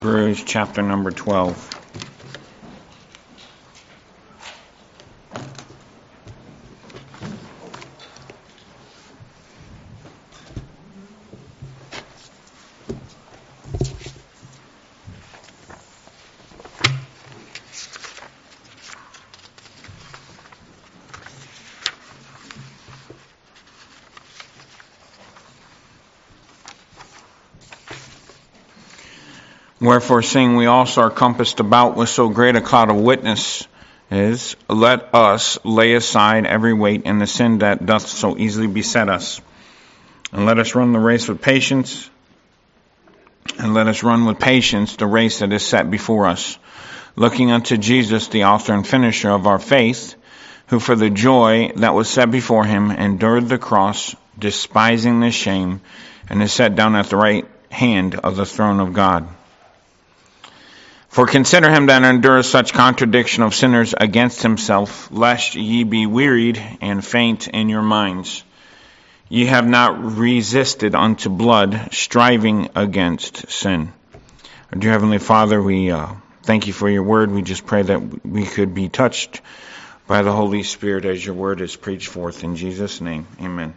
Hebrews chapter number 12. Wherefore, seeing we also are compassed about with so great a cloud of witnesses, let us lay aside every weight and the sin that doth so easily beset us, and let us run the race with patience, the race that is set before us, looking unto Jesus, the author and finisher of our faith, who for the joy that was set before him endured the cross, despising the shame, and is set down at the right hand of the throne of God. For consider him that endureth such contradiction of sinners against himself, lest ye be wearied and faint in your minds. Ye have not resisted unto blood, striving against sin. Our dear Heavenly Father, we thank you for your word. We just pray that we could be touched by the Holy Spirit as your word is preached forth. In Jesus' name, amen.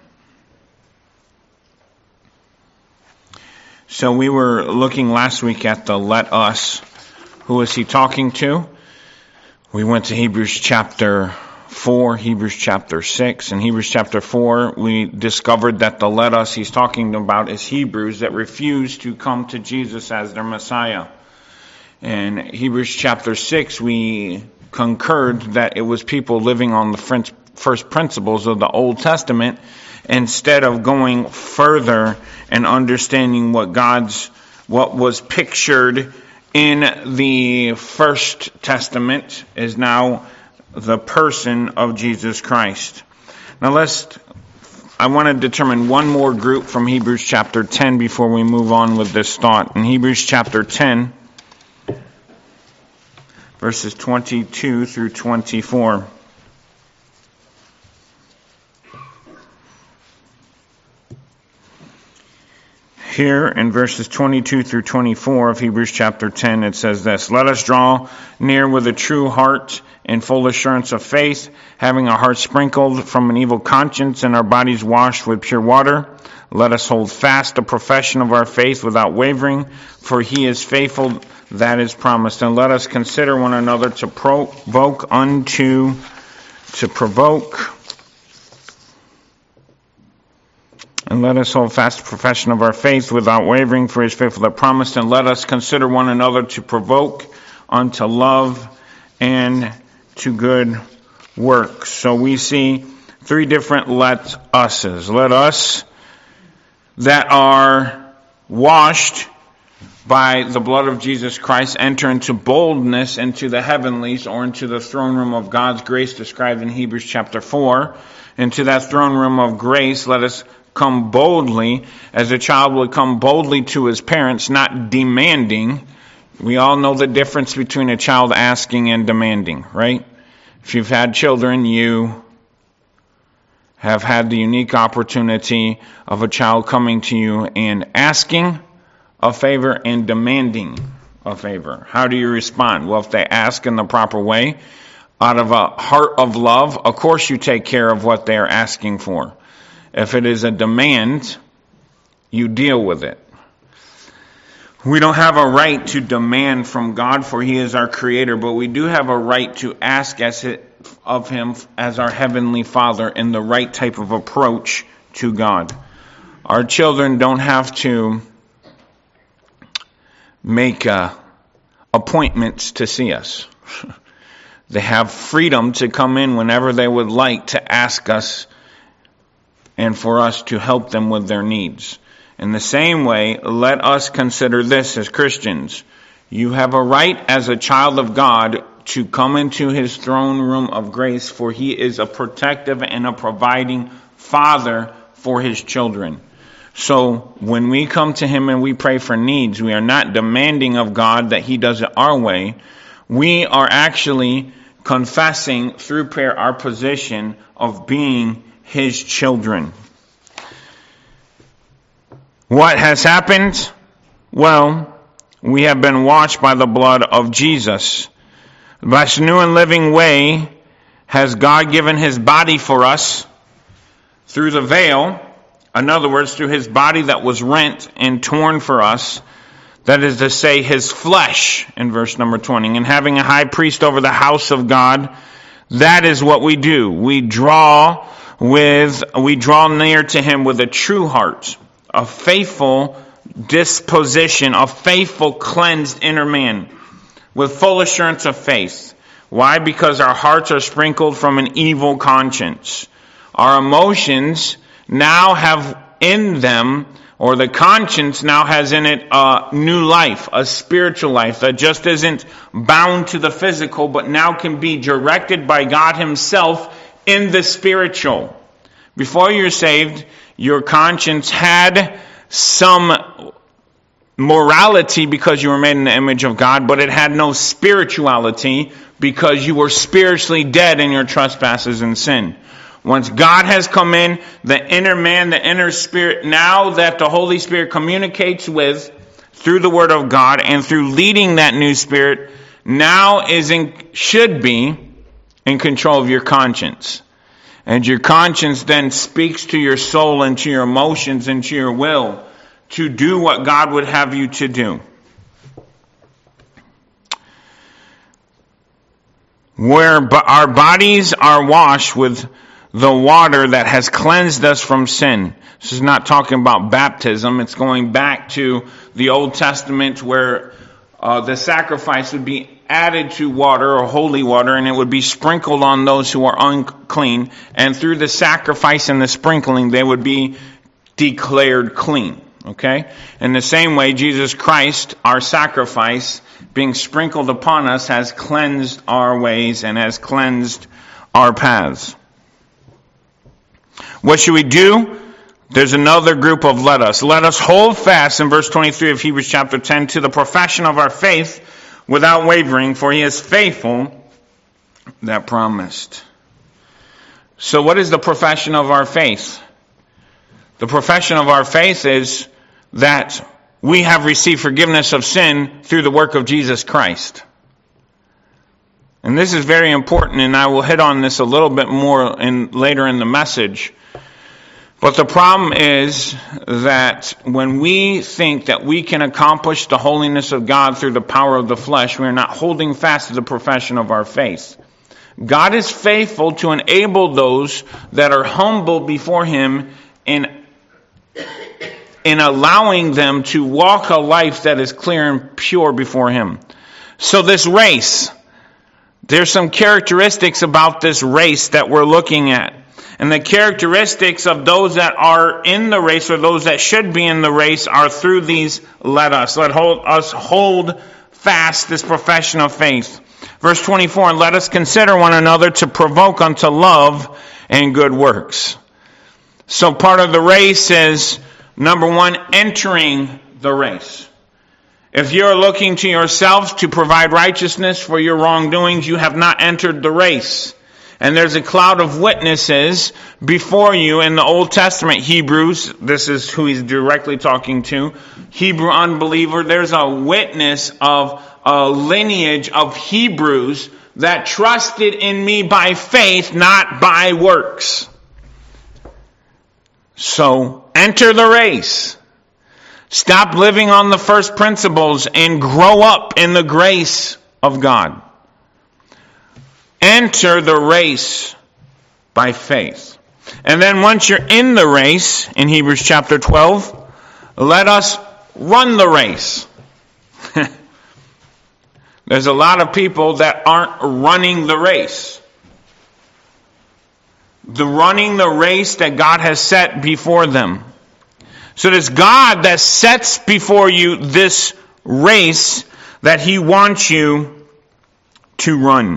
So we were looking last week at the let us. Who is he talking to? We went to Hebrews chapter 4, Hebrews chapter 6. In Hebrews chapter 4, we discovered that the let us he's talking about is Hebrews that refused to come to Jesus as their Messiah. In Hebrews chapter 6, we concurred that it was people living on the first principles of the Old Testament instead of going further and understanding what was pictured in the First Testament is now the person of Jesus Christ. Now I want to determine one more group from Hebrews chapter 10 before we move on with this thought. In Hebrews chapter 10, verses 22 through 24. Here in verses 22 through 24 of Hebrews chapter 10, it says this: Let us draw near with a true heart and full assurance of faith, having our hearts sprinkled from an evil conscience and our bodies washed with pure water. Let us hold fast the profession of our faith without wavering, for he is faithful that is promised. And let us consider one another to provoke. And let us hold fast the profession of our faith without wavering, for he is faithful that promised. And let us consider one another to provoke unto love and to good works. So we see three different let us's. Let us that are washed by the blood of Jesus Christ enter into boldness into the heavenlies, or into the throne room of God's grace described in Hebrews chapter 4. Into that throne room of grace, let us come boldly, as a child would come boldly to his parents, not demanding. We all know the difference between a child asking and demanding, right? If you've had children, you have had the unique opportunity of a child coming to you and asking a favor and demanding a favor. How do you respond? Well, if they ask in the proper way, out of a heart of love, of course you take care of what they are asking for. If it is a demand, you deal with it. We don't have a right to demand from God, for he is our creator, but we do have a right to ask of him as our heavenly Father in the right type of approach to God. Our children don't have to make appointments to see us. They have freedom to come in whenever they would like to ask us and for us to help them with their needs. In the same way, let us consider this as Christians. You have a right as a child of God to come into his throne room of grace, for he is a protective and a providing Father for his children. So when we come to him and we pray for needs, we are not demanding of God that he does it our way. We are actually confessing through prayer our position of being his children. What has happened? Well, We have been washed by the blood of Jesus. By this new and living way has God given his body for us through the veil. In other words, through his body that was rent and torn for us. That is to say, his flesh, in verse number 20. And having a high priest over the house of God, that is what we do. We draw near to him with a true heart, a faithful disposition, a faithful cleansed inner man, with full assurance of faith. Why? Because our hearts are sprinkled from an evil conscience. Our emotions now have in them, or the conscience now has in it a new life, a spiritual life that just isn't bound to the physical, but now can be directed by God himself in the spiritual. Before you're saved, your conscience had some morality because you were made in the image of God, but it had no spirituality because you were spiritually dead in your trespasses and sin. Once God has come in, the inner man, the inner spirit, now that the Holy Spirit communicates with through the Word of God and through leading that new spirit, now should be in control of your conscience. And your conscience then speaks to your soul and to your emotions and to your will to do what God would have you to do. Where our bodies are washed with the water that has cleansed us from sin. This is not talking about baptism. It's going back to the Old Testament where the sacrifice would be added to water or holy water, and it would be sprinkled on those who are unclean. And through the sacrifice and the sprinkling, they would be declared clean. Okay? In the same way, Jesus Christ, our sacrifice, being sprinkled upon us, has cleansed our ways and has cleansed our paths. What should we do? There's another group of let us. Let us hold fast, in verse 23 of Hebrews chapter 10, to the profession of our faith without wavering, for he is faithful that promised. So what is the profession of our faith? The profession of our faith is that we have received forgiveness of sin through the work of Jesus Christ. And this is very important, and I will hit on this a little bit more later in the message. But the problem is that when we think that we can accomplish the holiness of God through the power of the flesh, we are not holding fast to the profession of our faith. God is faithful to enable those that are humble before him in allowing them to walk a life that is clear and pure before him. So this race, there's some characteristics about this race that we're looking at. And the characteristics of those that are in the race, or those that should be in the race, are through these let us. Let us hold fast this profession of faith. Verse 24, and let us consider one another to provoke unto love and good works. So part of the race is, number one, entering the race. If you're looking to yourselves to provide righteousness for your wrongdoings, you have not entered the race. And there's a cloud of witnesses before you in the Old Testament. Hebrews, this is who he's directly talking to. Hebrew unbeliever, there's a witness of a lineage of Hebrews that trusted in me by faith, not by works. So, enter the race. Stop living on the first principles and grow up in the grace of God. Enter the race by faith. And then once you're in the race, in Hebrews chapter 12, let us run the race. There's a lot of people that aren't running the race. Running the race that God has set before them. So it is God that sets before you this race that he wants you to run.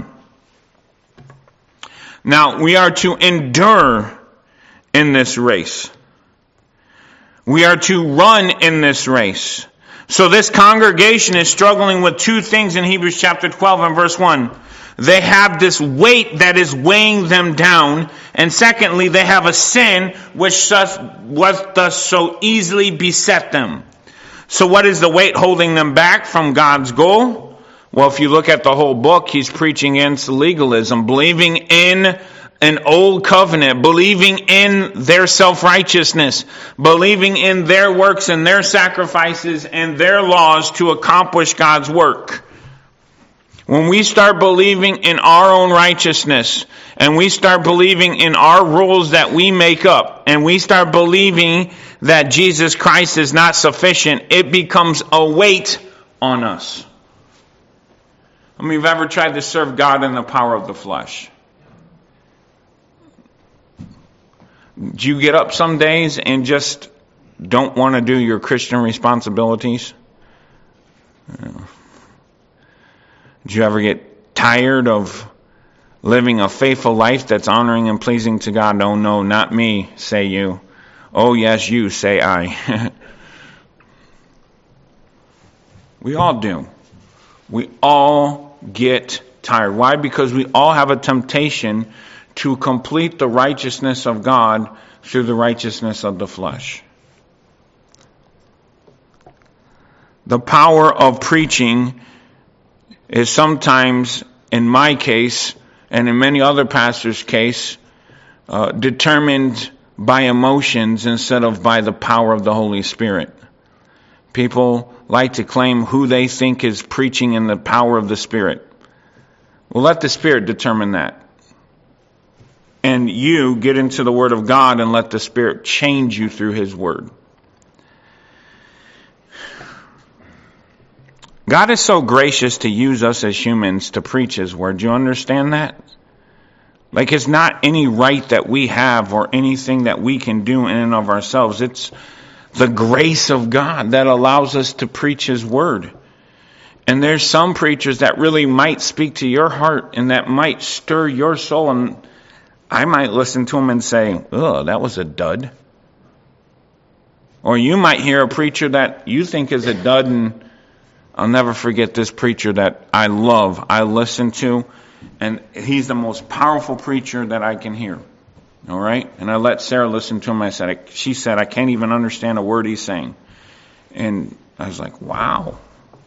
Now, we are to endure in this race. We are to run in this race. So this congregation is struggling with two things in Hebrews chapter 12 and verse 1. They have this weight that is weighing them down. And secondly, they have a sin which does so easily beset them. So what is the weight holding them back from God's goal? Well, if you look at the whole book, he's preaching against legalism, believing in an old covenant, believing in their self-righteousness, believing in their works and their sacrifices and their laws to accomplish God's work. When we start believing in our own righteousness, and we start believing in our rules that we make up, and we start believing that Jesus Christ is not sufficient, it becomes a weight on us. How many of you have ever tried to serve God in the power of the flesh? Do you get up some days and just don't want to do your Christian responsibilities? Do you ever get tired of living a faithful life that's honoring and pleasing to God? Oh no, not me, say you. Oh yes, you, say I. We all do. We all get tired. Why? Because we all have a temptation to complete the righteousness of God through the righteousness of the flesh. The power of preaching is sometimes, in my case, and in many other pastors' case, determined by emotions instead of by the power of the Holy Spirit. People like to claim who they think is preaching in the power of the Spirit. Well, let the Spirit determine that. And you get into the Word of God and let the Spirit change you through His Word. God is so gracious to use us as humans to preach His Word. Do you understand that? Like, it's not any right that we have or anything that we can do in and of ourselves. It's the grace of God that allows us to preach His Word. And there's some preachers that really might speak to your heart and that might stir your soul. And I might listen to them and say, "Oh, that was a dud." Or you might hear a preacher that you think is a dud, and I'll never forget this preacher that I love, I listen to, and he's the most powerful preacher that I can hear. All right? And I let Sarah listen to him. She said, I can't even understand a word he's saying. And I was like, wow.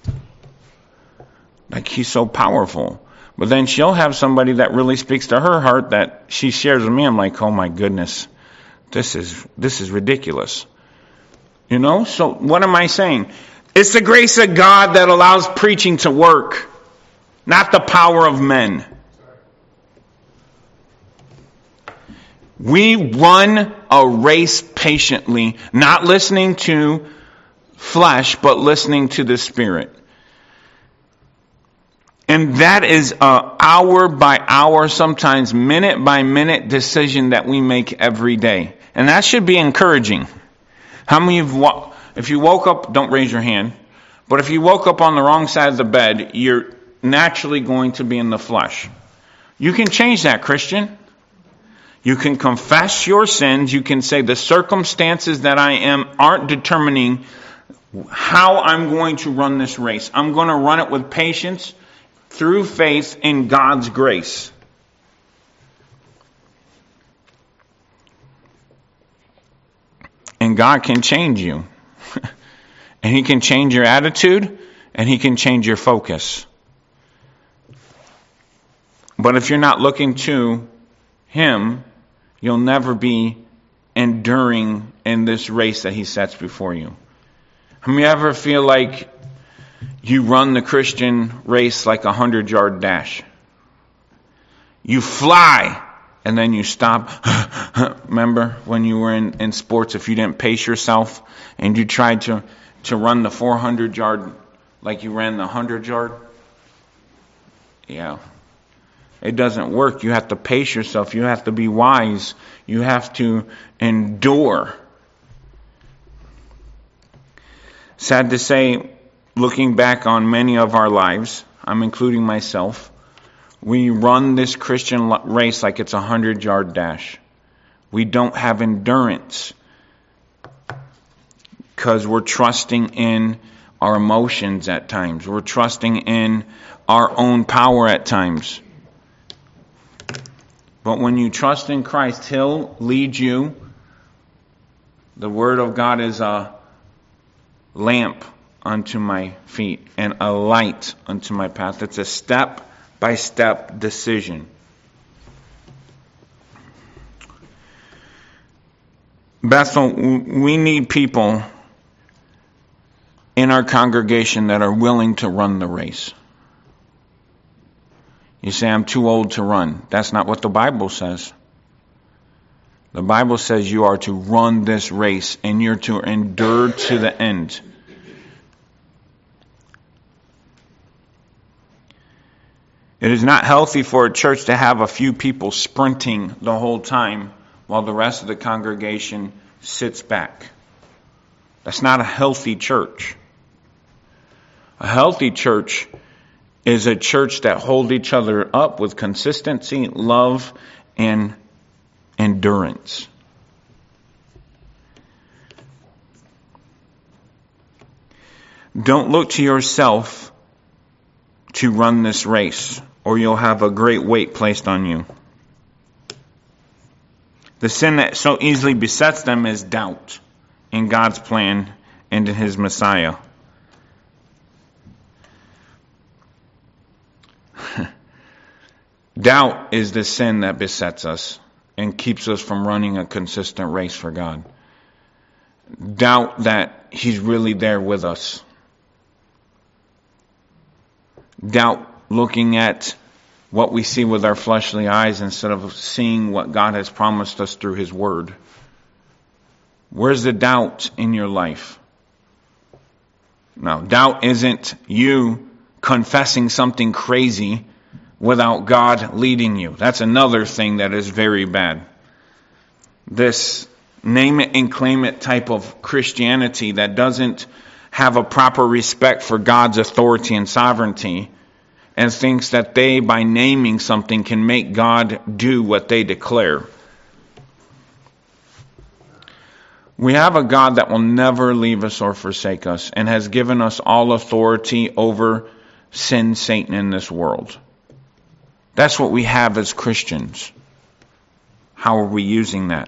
Like, he's so powerful. But then she'll have somebody that really speaks to her heart that she shares with me. I'm like, oh my goodness, this is ridiculous. You know? So what am I saying? It's the grace of God that allows preaching to work, not the power of men. We run a race patiently, not listening to flesh, but listening to the Spirit. And that is an hour by hour, sometimes minute by minute decision that we make every day. And that should be encouraging. How many of you, if you woke up, don't raise your hand, but if you woke up on the wrong side of the bed, you're naturally going to be in the flesh. You can change that, Christian. You can confess your sins. You can say the circumstances that I am aren't determining how I'm going to run this race. I'm going to run it with patience through faith in God's grace. And God can change you. And He can change your attitude, and He can change your focus. But if you're not looking to Him, you'll never be enduring in this race that He sets before you. Have you ever feel like you run the Christian race like a 100-yard dash? You fly, and then you stop. Remember when you were in sports, if you didn't pace yourself and you tried to run the 400-yard like you ran the 100-yard? Yeah. It doesn't work. You have to pace yourself. You have to be wise. You have to endure. Sad to say, looking back on many of our lives, I'm including myself, we run this Christian race like it's a 100-yard dash. We don't have endurance because we're trusting in our emotions at times. We're trusting in our own power at times. But when you trust in Christ, He'll lead you. The Word of God is a lamp unto my feet and a light unto my path. It's a step-by-step decision. Bethel, we need people in our congregation that are willing to run the race. You say, I'm too old to run. That's not what the Bible says. The Bible says you are to run this race and you're to endure to the end. It is not healthy for a church to have a few people sprinting the whole time while the rest of the congregation sits back. That's not a healthy church. A healthy church is a church that holds each other up with consistency, love, and endurance. Don't look to yourself to run this race, or you'll have a great weight placed on you. The sin that so easily besets them is doubt in God's plan and in His Messiah. Doubt is the sin that besets us and keeps us from running a consistent race for God. Doubt that He's really there with us. Doubt looking at what we see with our fleshly eyes instead of seeing what God has promised us through His Word. Where's the doubt in your life? No, doubt isn't you confessing something crazy without God leading you. That's another thing that is very bad. This name it and claim it type of Christianity that doesn't have a proper respect for God's authority and sovereignty and thinks that they, by naming something, can make God do what they declare. We have a God that will never leave us or forsake us and has given us all authority over sin, Satan in this world. That's what we have as Christians. How are we using that?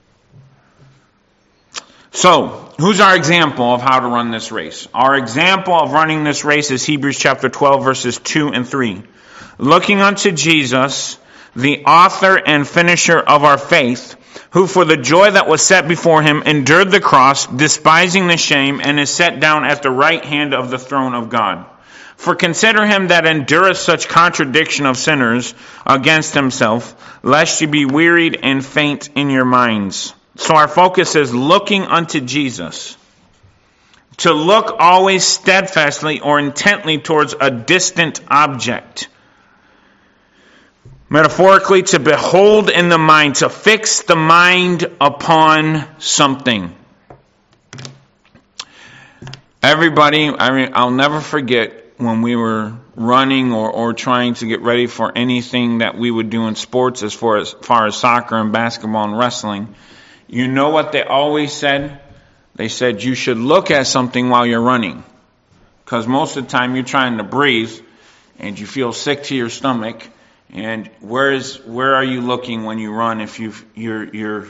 So, who's our example of how to run this race? Our example of running this race is Hebrews chapter 12, verses 2 and 3. Looking unto Jesus, the author and finisher of our faith, who for the joy that was set before him endured the cross, despising the shame, and is set down at the right hand of the throne of God. For consider him that endureth such contradiction of sinners against himself, lest ye be wearied and faint in your minds. So our focus is looking unto Jesus. To look always steadfastly or intently towards a distant object. Metaphorically, to behold in the mind, to fix the mind upon something. Everybody, I'll never forget when we were running or trying to get ready for anything that we would do in sports as far as soccer and basketball and wrestling. You know what they always said? They said you should look at something while you're running. Because most of the time you're trying to breathe and you feel sick to your stomach. And where are you looking when you run if you're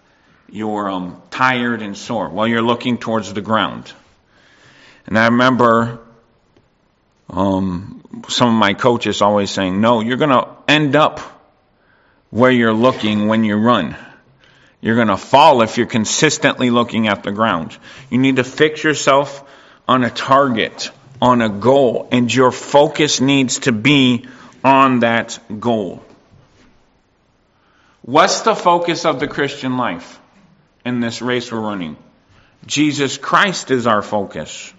tired and sore? Well, you're looking towards the ground. And I remember some of my coaches always saying, no, you're going to end up where you're looking when you run. You're going to fall if you're consistently looking at the ground. You need to fix yourself on a target, on a goal, and your focus needs to be on that goal. What's the focus of the Christian life in this race we're running? Jesus Christ is our focus.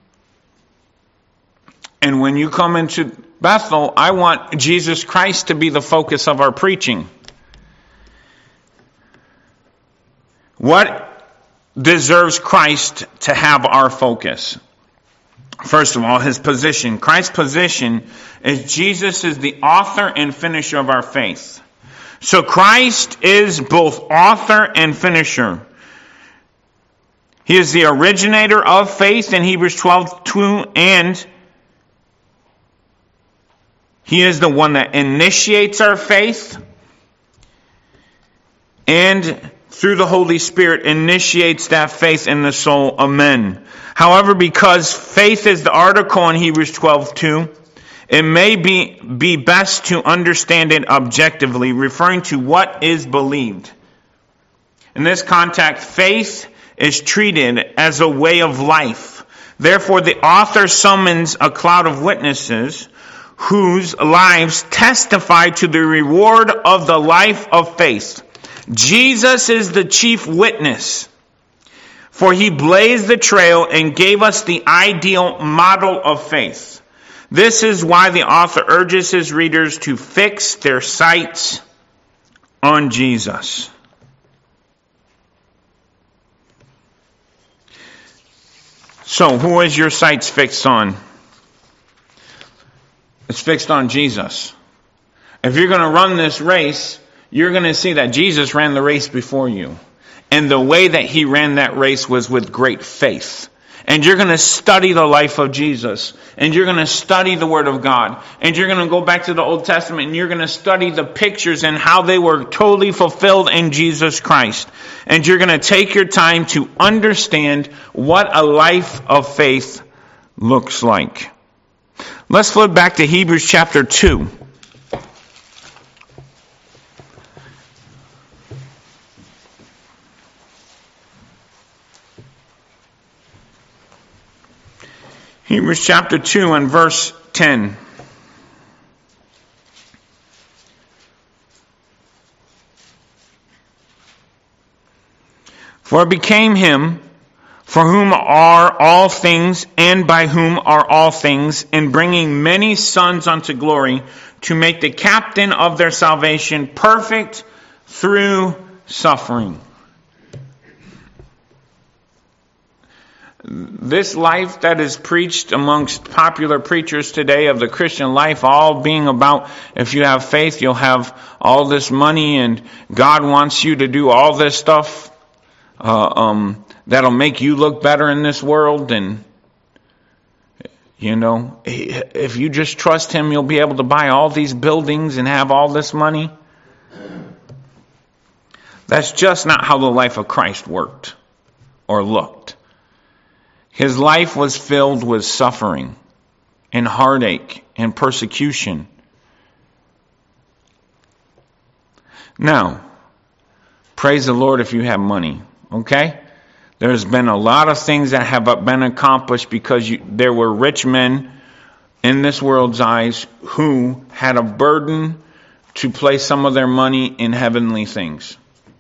And when you come into Bethel, I want Jesus Christ to be the focus of our preaching. What deserves Christ to have our focus? First of all, His position. Christ's position is Jesus is the author and finisher of our faith. So Christ is both author and finisher. He is the originator of faith in Hebrews 12:2, and He is the one that initiates our faith. And through the Holy Spirit, initiates that faith in the soul of men. However, because faith is the article in Hebrews 12:2, it may be best to understand it objectively, referring to what is believed. In this context, faith is treated as a way of life. Therefore, the author summons a cloud of witnesses whose lives testify to the reward of the life of faith. Jesus is the chief witness, for he blazed the trail and gave us the ideal model of faith. This is why the author urges his readers to fix their sights on Jesus. So, who is your sights fixed on? It's fixed on Jesus. If you're going to run this race, you're going to see that Jesus ran the race before you. And the way that he ran that race was with great faith. And you're going to study the life of Jesus. And you're going to study the Word of God. And you're going to go back to the Old Testament and you're going to study the pictures and how they were totally fulfilled in Jesus Christ. And you're going to take your time to understand what a life of faith looks like. Let's flip back to Hebrews chapter 2. Hebrews chapter 2 and verse 10. For it became him, for whom are all things, and by whom are all things, in bringing many sons unto glory, to make the captain of their salvation perfect through suffering. This life that is preached amongst popular preachers today of the Christian life, all being about if you have faith, you'll have all this money and God wants you to do all this stuff that'll make you look better in this world. And, you know, if you just trust Him, you'll be able to buy all these buildings and have all this money. That's just not how the life of Christ worked or looked. His life was filled with suffering and heartache and persecution. Now, praise the Lord if you have money, okay? There's been a lot of things that have been accomplished because there were rich men in this world's eyes who had a burden to place some of their money in heavenly things.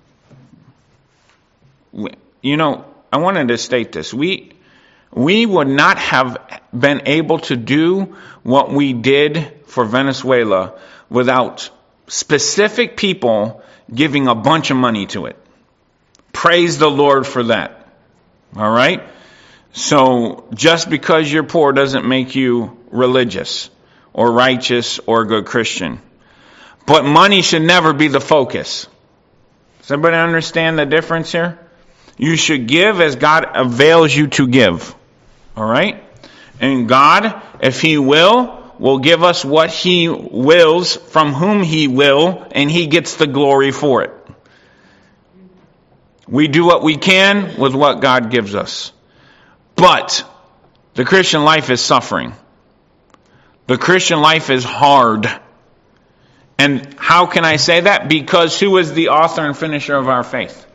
You know, I wanted to state this. We would not have been able to do what we did for Venezuela without specific people giving a bunch of money to it. Praise the Lord for that. All right? So just because you're poor doesn't make you religious or righteous or a good Christian. But money should never be the focus. Does everybody understand the difference here? You should give as God avails you to give. All right? And God, if He will give us what He wills from whom He will, and He gets the glory for it. We do what we can with what God gives us. But the Christian life is suffering. The Christian life is hard. And how can I say that? Because who is the author and finisher of our faith?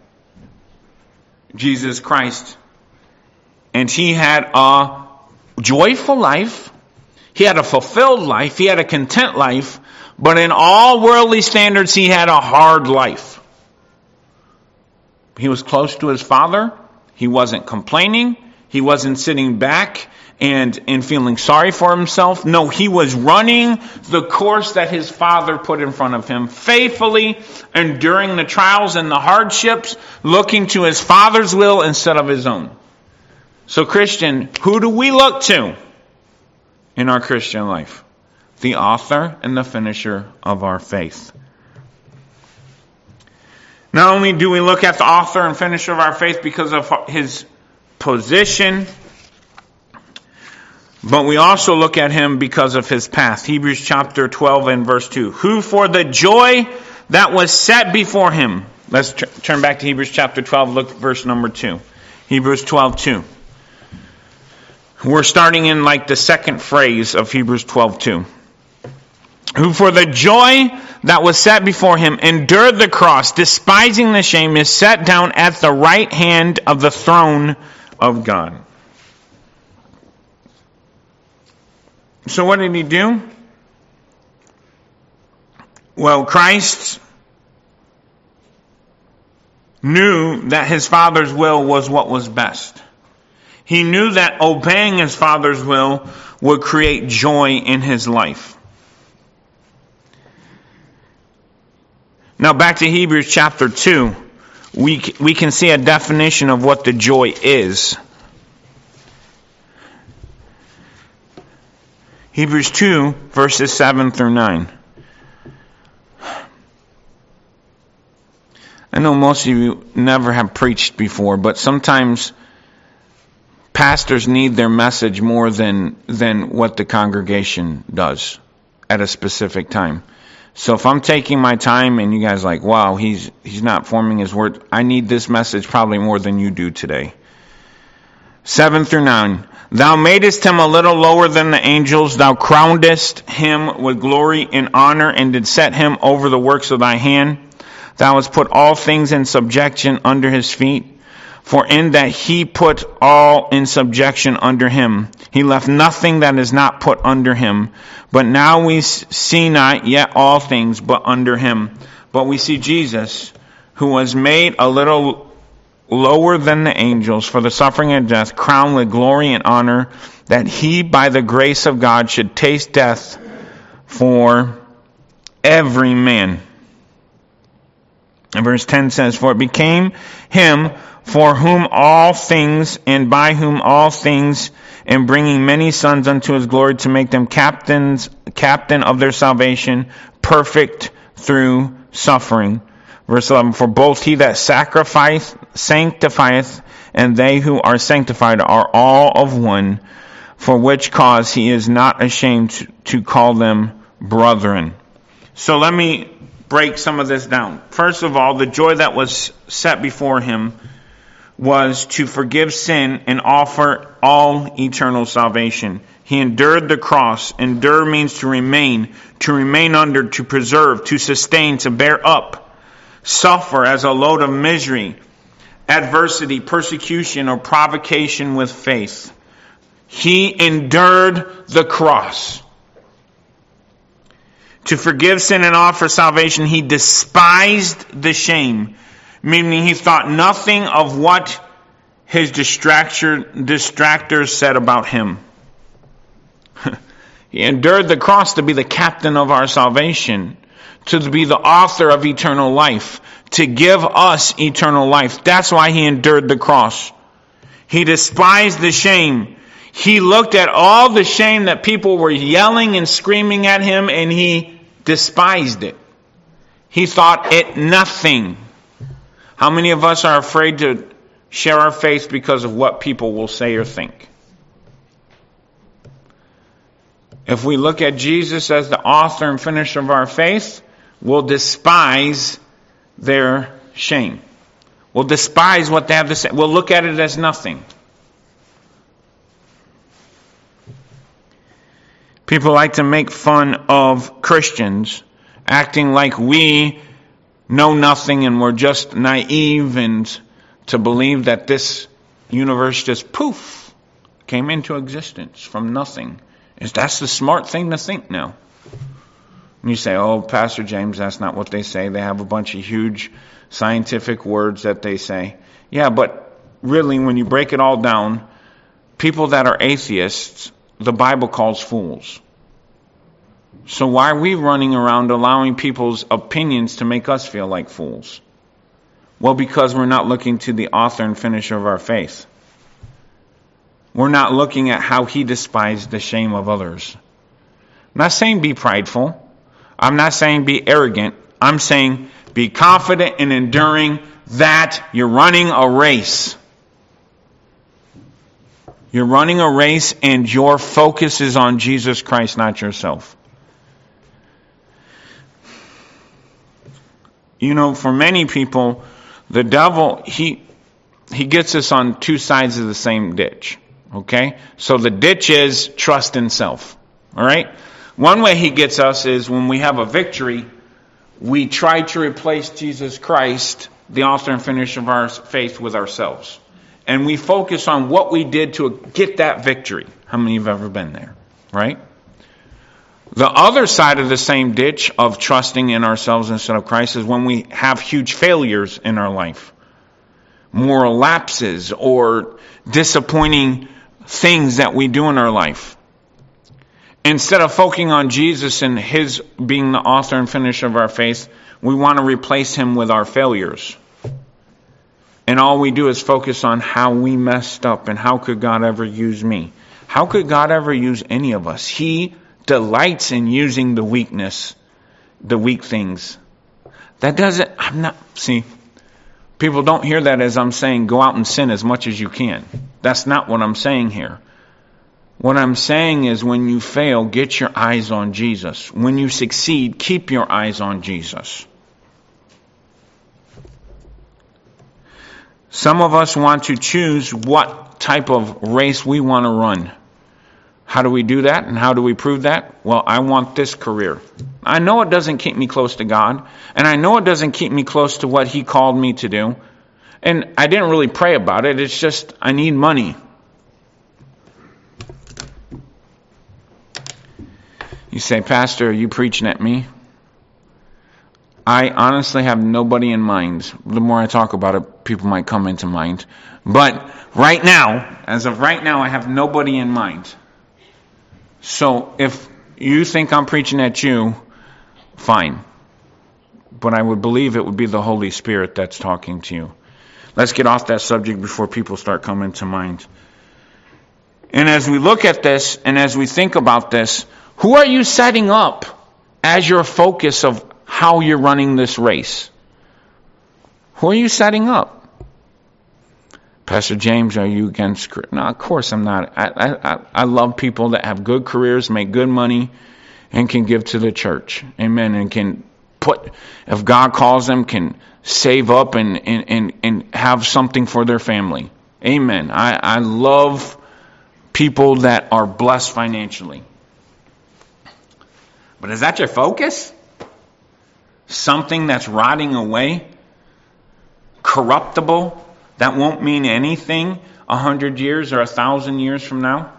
Jesus Christ. And He had a joyful life. He had a fulfilled life. He had a content life. But in all worldly standards, He had a hard life. He was close to His Father. He wasn't complaining. He wasn't sitting back and feeling sorry for Himself. No, He was running the course that His Father put in front of Him, faithfully enduring the trials and the hardships, looking to His Father's will instead of His own. So Christian, who do we look to in our Christian life? The author and the finisher of our faith. Not only do we look at the author and finisher of our faith because of His position, but we also look at Him because of His path. Hebrews chapter 12 and verse 2. Who for the joy that was set before Him. Let's turn back to Hebrews chapter 12, look at verse number 2. Hebrews 12:2. We're starting in like the second phrase of Hebrews 12:2. Who for the joy that was set before him endured the cross, despising the shame, is set down at the right hand of the throne of God. So what did he do? Well, Christ knew that his Father's will was what was best. He knew that obeying his Father's will would create joy in his life. Now back to Hebrews chapter 2, we can see a definition of what the joy is. Hebrews 2, verses 7 through 9. I know most of you never have preached before, but sometimes pastors need their message more than what the congregation does at a specific time. So if I'm taking my time and you guys are like, wow, he's not forming his word, I need this message probably more than you do today. 7 through 9. Thou madest him a little lower than the angels. Thou crownedest him with glory and honor, and did set him over the works of thy hand. Thou hast put all things in subjection under his feet. For in that he put all in subjection under him, he left nothing that is not put under him. But now we see not yet all things but under him. But we see Jesus, who was made a little lower than the angels for the suffering of death, crowned with glory and honor, that he by the grace of God should taste death for every man. And verse 10 says, For it became him for whom all things, and by whom all things, and bringing many sons unto his glory, to make them captain of their salvation, perfect through suffering. Verse 11, For both he that sanctifieth, and they who are sanctified are all of one, for which cause he is not ashamed to call them brethren. So let me break some of this down. First of all, the joy that was set before him was to forgive sin and offer all eternal salvation. He endured the cross. Endure means to remain under, to preserve, to sustain, to bear up, suffer as a load of misery, adversity, persecution, or provocation with faith. He endured the cross. To forgive sin and offer salvation, he despised the shame, meaning he thought nothing of what his distractors said about him. He endured the cross to be the captain of our salvation, to be the author of eternal life, to give us eternal life. That's why he endured the cross. He despised the shame. He looked at all the shame that people were yelling and screaming at him, and he despised it. He thought it nothing. How many of us are afraid to share our faith because of what people will say or think? If we look at Jesus as the author and finisher of our faith, we'll despise their shame. We'll despise what they have to say. We'll look at it as nothing. People like to make fun of Christians, acting like we know nothing and we're just naive, and to believe that this universe just poof came into existence from nothing. That's the smart thing to think now. And you say, oh, Pastor James, that's not what they say. They have a bunch of huge scientific words that they say. Yeah, but really, when you break it all down, people that are atheists, the Bible calls fools. So why are we running around allowing people's opinions to make us feel like fools? Well, because we're not looking to the author and finisher of our faith. We're not looking at how he despised the shame of others. I'm not saying be prideful. I'm not saying be arrogant. I'm saying be confident in enduring that you're running a race. You're running a race, and your focus is on Jesus Christ, not yourself. For many people, the devil, he gets us on two sides of the same ditch. Okay? So the ditch is trust in self. All right? One way he gets us is when we have a victory, we try to replace Jesus Christ, the author and finisher of our faith, with ourselves. And we focus on what we did to get that victory. How many of you have ever been there? Right? The other side of the same ditch of trusting in ourselves instead of Christ is when we have huge failures in our life. Moral lapses or disappointing things that we do in our life. Instead of focusing on Jesus and His being the author and finisher of our faith, we want to replace Him with our failures. And all we do is focus on how we messed up and how could God ever use me. How could God ever use any of us? He delights in using the weak things. That doesn't, people don't hear that as I'm saying go out and sin as much as you can. That's not what I'm saying here. What I'm saying is when you fail, get your eyes on Jesus. When you succeed, keep your eyes on Jesus. Some of us want to choose what type of race we want to run. How do we do that and how do we prove that? Well, I want this career. I know it doesn't keep me close to God, and I know it doesn't keep me close to what He called me to do. And I didn't really pray about it. It's just I need money. You say, Pastor, are you preaching at me? I honestly have nobody in mind. The more I talk about it, people might come into mind. But right now, as of right now, I have nobody in mind. So if you think I'm preaching at you, fine. But I would believe it would be the Holy Spirit that's talking to you. Let's get off that subject before people start coming to mind. And as we look at this and as we think about this, who are you setting up as your focus of how you're running this race? Who are you setting up? Pastor James, are you against? No, of course I'm not. I love people that have good careers, make good money, and can give to the church. Amen. And can put, if God calls them, can save up and have something for their family. Amen. I love people that are blessed financially. But is that your focus? Something that's rotting away? Corruptible? That won't mean anything 100 years or 1,000 years from now?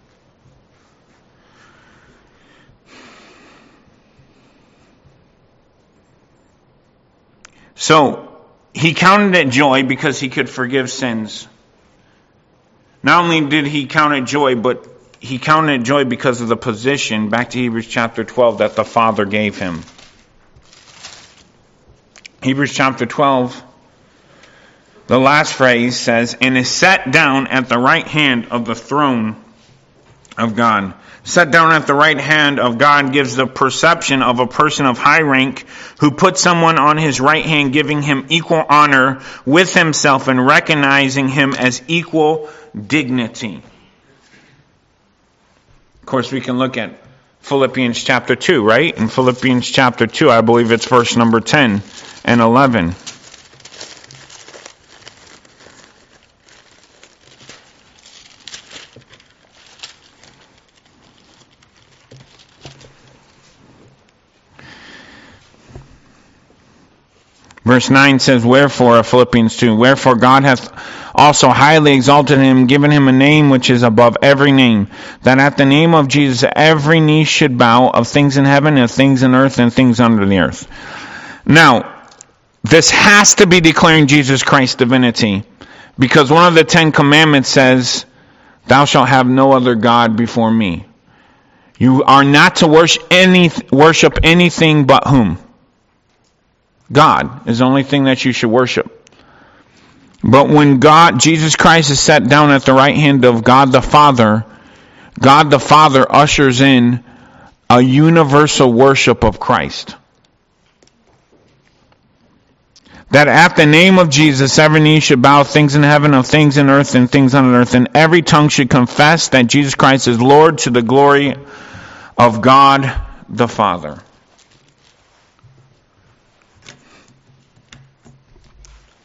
So, he counted it joy because he could forgive sins. Not only did he count it joy, but he counted it joy because of the position, back to Hebrews chapter 12, that the Father gave him. Hebrews chapter 12, the last phrase says, and is set down at the right hand of the throne of God. Set down at the right hand of God gives the perception of a person of high rank who puts someone on his right hand, giving him equal honor with himself and recognizing him as equal dignity. Of course, we can look at Philippians chapter 2, right? In Philippians chapter 2, I believe it's verse number 10 and 11. Verse 9 says, wherefore, Philippians 2, wherefore God hath also highly exalted him, given him a name which is above every name, that at the name of Jesus every knee should bow, of things in heaven and things in earth and things under the earth. Now, this has to be declaring Jesus Christ's divinity, because one of the 10 commandments says, thou shalt have no other God before me. You are not to worship anything but whom? God is the only thing that you should worship. But when Jesus Christ is set down at the right hand of God the Father ushers in a universal worship of Christ. That at the name of Jesus, every knee should bow, things in heaven, of things in earth, and things on earth, and every tongue should confess that Jesus Christ is Lord, to the glory of God the Father.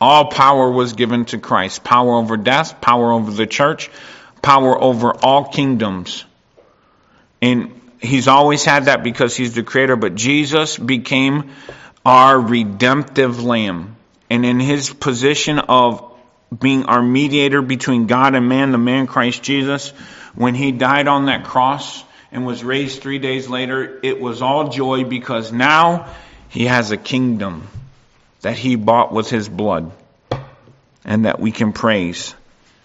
All power was given to Christ. Power over death, power over the church, power over all kingdoms. And he's always had that because he's the creator, but Jesus became our redemptive lamb. And in his position of being our mediator between God and man, the man Christ Jesus, when he died on that cross and was raised 3 days later, it was all joy because now he has a kingdom that he bought with his blood and that we can praise.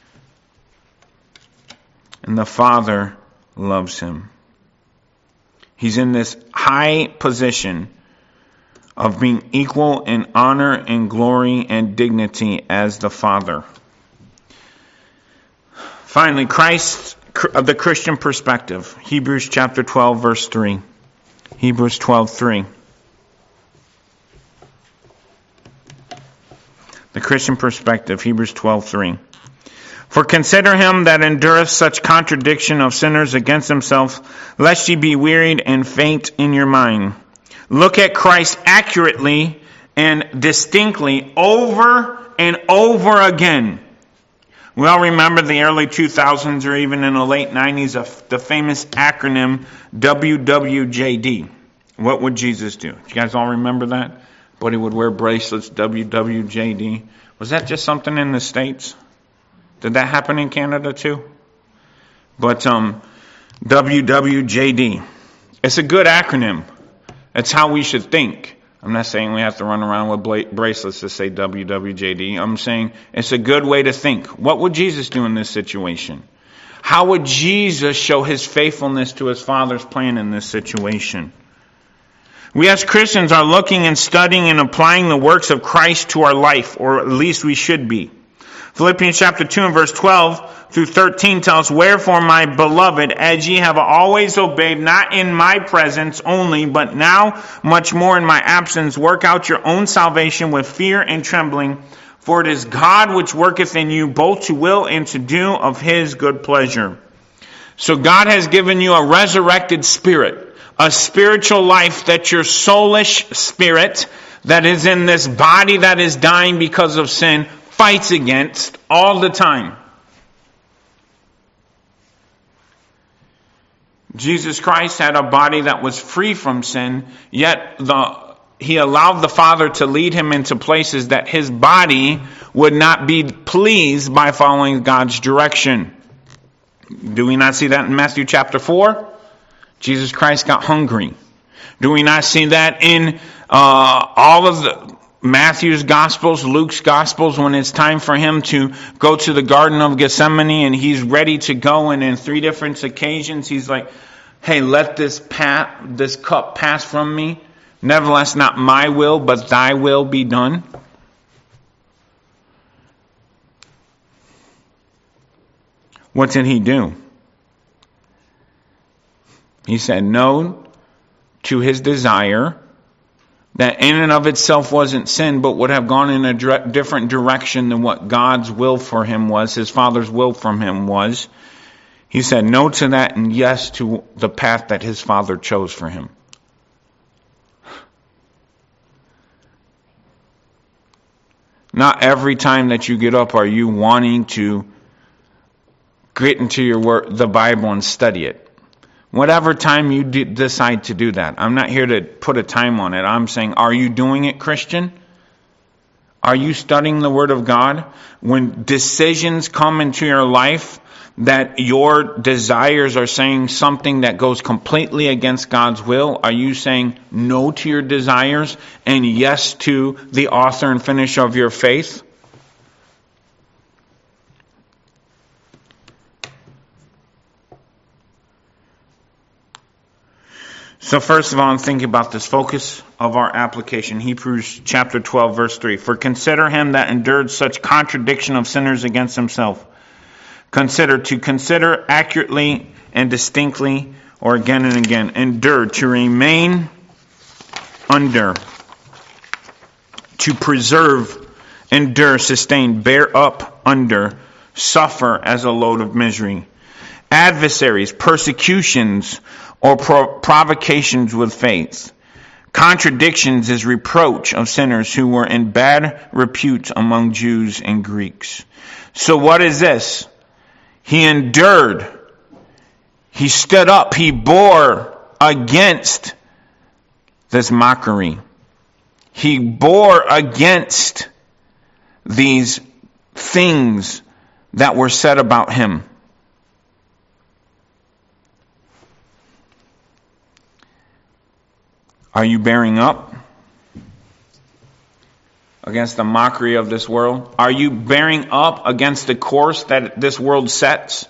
And the Father loves him. He's in this high position of being equal in honor and glory and dignity as the Father. Finally, Christ, the Christian perspective. Hebrews chapter 12, verse 3. Hebrews 12:3. The Christian perspective, Hebrews 12:3. For consider him that endureth such contradiction of sinners against himself, lest ye be wearied and faint in your mind. Look at Christ accurately and distinctly over and over again. We all remember the early 2000s or even in the late 90s of the famous acronym WWJD. What would Jesus do? You guys all remember that? But he would wear bracelets, WWJD. Was that just something in the States? Did that happen in Canada too? But WWJD. It's a good acronym. It's how we should think. I'm not saying we have to run around with bracelets to say WWJD. I'm saying it's a good way to think. What would Jesus do in this situation? How would Jesus show his faithfulness to his Father's plan in this situation? We as Christians are looking and studying and applying the works of Christ to our life, or at least we should be. Philippians chapter 2 and verse 12 through 13 tells, Wherefore, my beloved, as ye have always obeyed, not in my presence only, but now much more in my absence, work out your own salvation with fear and trembling, for it is God which worketh in you both to will and to do of his good pleasure. So God has given you a resurrected spirit, a spiritual life that your soulish spirit that is in this body that is dying because of sin fights against all the time. Jesus Christ had a body that was free from sin, yet he allowed the Father to lead him into places that his body would not be pleased by following God's direction. Do we not see that in Matthew chapter 4? Jesus Christ got hungry. Do we not see that in all of the Matthew's Gospels, Luke's Gospels, when it's time for him to go to the Garden of Gethsemane and he's ready to go, and in 3 different occasions he's like, hey, let this cup pass from me. Nevertheless, not my will, but thy will be done. What did he do? He said no to his desire that in and of itself wasn't sin, but would have gone in a different direction than what God's will for him was, his Father's will from him was. He said no to that and yes to the path that his Father chose for him. Not every time that you get up are you wanting to get into the Bible and study it. Whatever time you decide to do that. I'm not here to put a time on it. I'm saying, are you doing it, Christian? Are you studying the Word of God? When decisions come into your life that your desires are saying something that goes completely against God's will, are you saying no to your desires and yes to the author and finisher of your faith? So first of all, I'm thinking about this focus of our application. Hebrews chapter 12, verse 3. For consider him that endured such contradiction of sinners against himself. To consider accurately and distinctly, or again and again. Endure, to remain under. To preserve, endure, sustain, bear up, under. Suffer as a load of misery. Adversaries, persecutions, or provocations with faith. Contradictions is reproach of sinners who were in bad repute among Jews and Greeks. So what is this? He endured. He stood up. He bore against this mockery. He bore against these things that were said about him. Are you bearing up against the mockery of this world? Are you bearing up against the course that this world sets?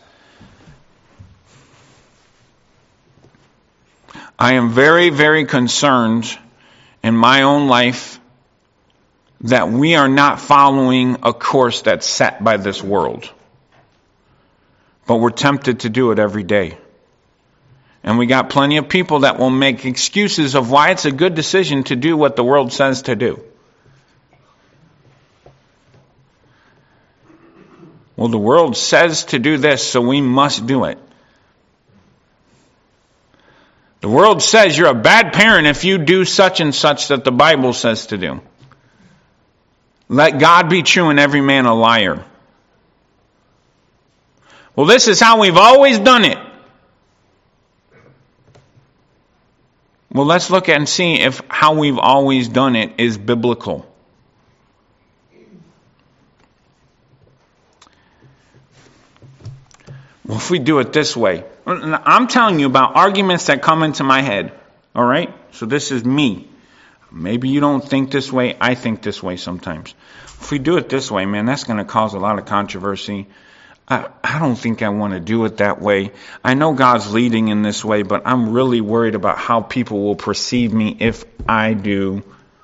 I am very, very concerned in my own life that we are not following a course that's set by this world. But we're tempted to do it every day. And we got plenty of people that will make excuses of why it's a good decision to do what the world says to do. Well, the world says to do this, so we must do it. The world says you're a bad parent if you do such and such that the Bible says to do. Let God be true and every man a liar. Well, this is how we've always done it. Well, let's look at and see if how we've always done it is biblical. Well, if we do it this way, I'm telling you about arguments that come into my head. All right? So this is me. Maybe you don't think this way. I think this way sometimes. If we do it this way, man, that's going to cause a lot of controversy. I don't think I want to do it that way. I know God's leading in this way, but I'm really worried about how people will perceive me if I do.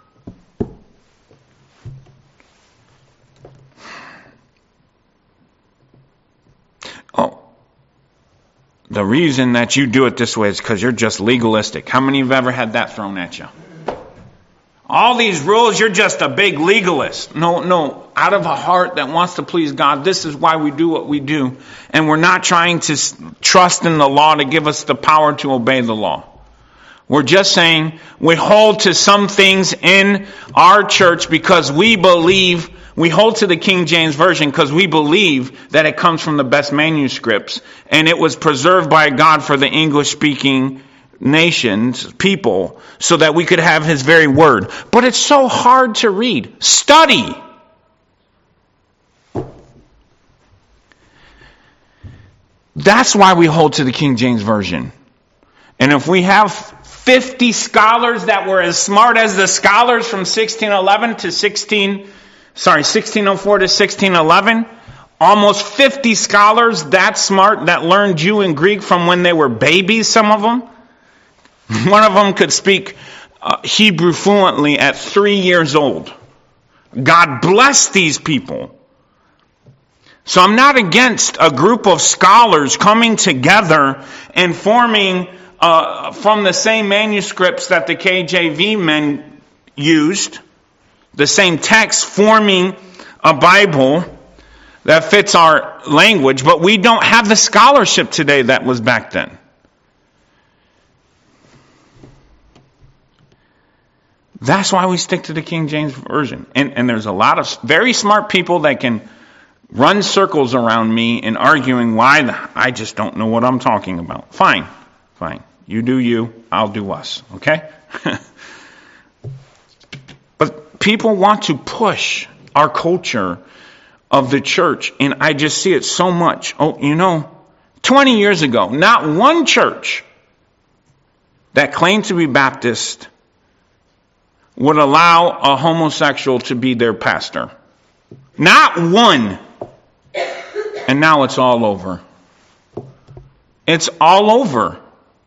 Oh, the reason that you do it this way is because you're just legalistic. How many of you have ever had that thrown at you? All these rules, you're just a big legalist. No. Out of a heart that wants to please God, this is why we do what we do. And we're not trying to trust in the law to give us the power to obey the law. We're just saying we hold to some things in our church because we believe, we hold to the King James Version because we believe that it comes from the best manuscripts. And it was preserved by God for the English-speaking nations, people, so that we could have His very word. But it's so hard to read. Study. That's why we hold to the King James Version. And if we have 50 scholars that were as smart as the scholars from 1604 to 1611, almost 50 scholars that smart that learned Jew and Greek from when they were babies, some of them. One of them could speak Hebrew fluently at 3 years old. God bless these people. So I'm not against a group of scholars coming together and forming from the same manuscripts that the KJV men used, the same text, forming a Bible that fits our language, but we don't have the scholarship today that was back then. That's why we stick to the King James Version. And there's a lot of very smart people that can run circles around me in arguing why I just don't know what I'm talking about. Fine. You do you, I'll do us. Okay? But people want to push our culture of the church, and I just see it so much. 20 years ago, not one church that claimed to be Baptist would allow a homosexual to be their pastor. Not one. And now it's all over. It's all over.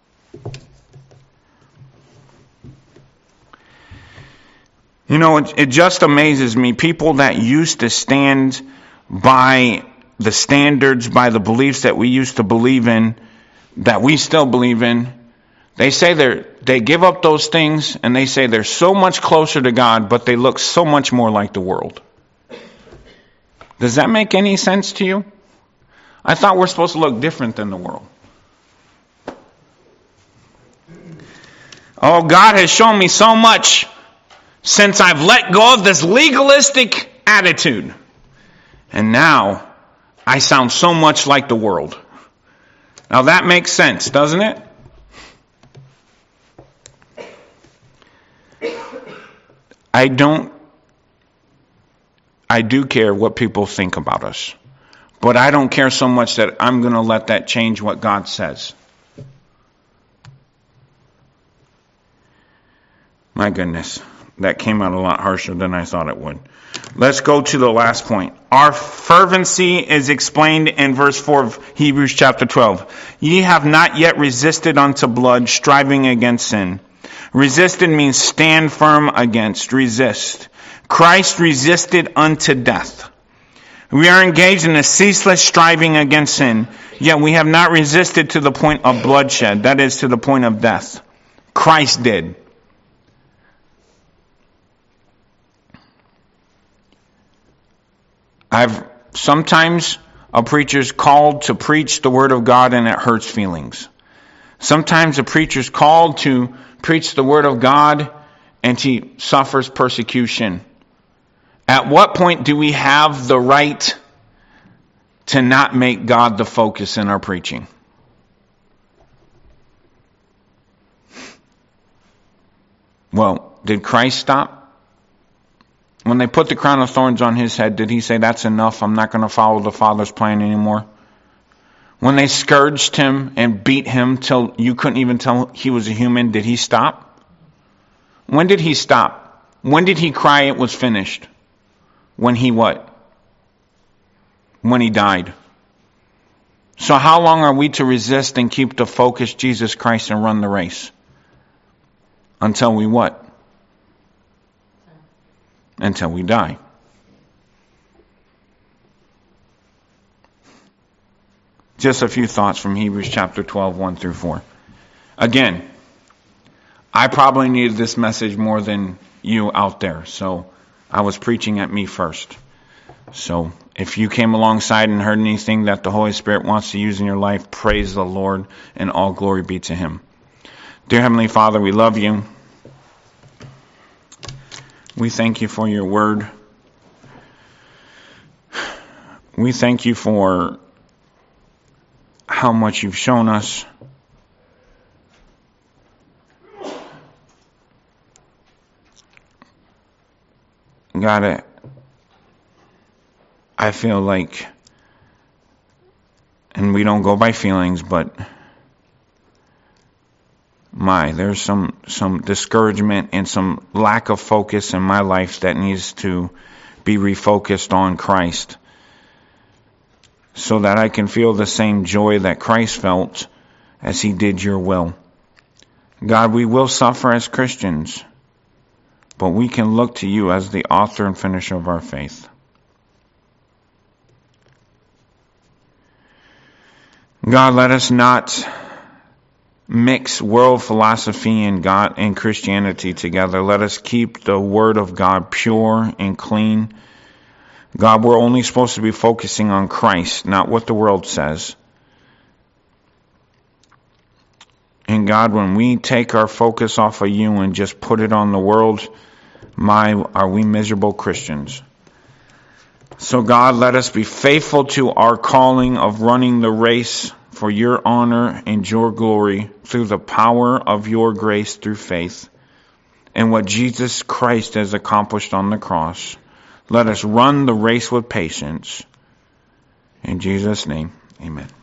It just amazes me. People that used to stand by the standards, by the beliefs that we used to believe in, that we still believe in, they say they give up those things and they say they're so much closer to God, but they look so much more like the world. Does that make any sense to you? I thought we're supposed to look different than the world. Oh, God has shown me so much since I've let go of this legalistic attitude. And now I sound so much like the world. Now that makes sense, doesn't it? I do care what people think about us. But I don't care so much that I'm going to let that change what God says. My goodness, that came out a lot harsher than I thought it would. Let's go to the last point. Our fervency is explained in verse 4 of Hebrews chapter 12. Ye have not yet resisted unto blood, striving against sin. Resisted means stand firm against, resist. Christ resisted unto death. We are engaged in a ceaseless striving against sin, yet we have not resisted to the point of bloodshed, that is, to the point of death. Christ did. Sometimes a preacher's called to preach the Word of God and it hurts feelings. Sometimes a preacher's called to preach the Word of God and he suffers persecution. At what point do we have the right to not make God the focus in our preaching? Well, did Christ stop? When they put the crown of thorns on his head, did he say, that's enough, I'm not going to follow the Father's plan anymore? When they scourged him and beat him till you couldn't even tell he was a human, did he stop? When did he stop? When did he cry it was finished? When he what? When he died. So how long are we to resist and keep the focus Jesus Christ and run the race? Until we what? Until we die. Just a few thoughts from Hebrews chapter 12, 1 through 4. Again, I probably needed this message more than you out there, so I was preaching at me first. So if you came alongside and heard anything that the Holy Spirit wants to use in your life, praise the Lord and all glory be to Him. Dear Heavenly Father, we love you. We thank you for your word. We thank you for how much you've shown us. God, I feel like, and we don't go by feelings, but there's some discouragement and some lack of focus in my life that needs to be refocused on Christ so that I can feel the same joy that Christ felt as He did your will. God, we will suffer as Christians, but we can look to you as the author and finisher of our faith. God, let us not mix world philosophy and God and Christianity together. Let us keep the Word of God pure and clean. God, we're only supposed to be focusing on Christ, not what the world says. And God, when we take our focus off of you and just put it on the world, are we miserable Christians. So God, let us be faithful to our calling of running the race for your honor and your glory through the power of your grace through faith and what Jesus Christ has accomplished on the cross. Let us run the race with patience. In Jesus' name, amen.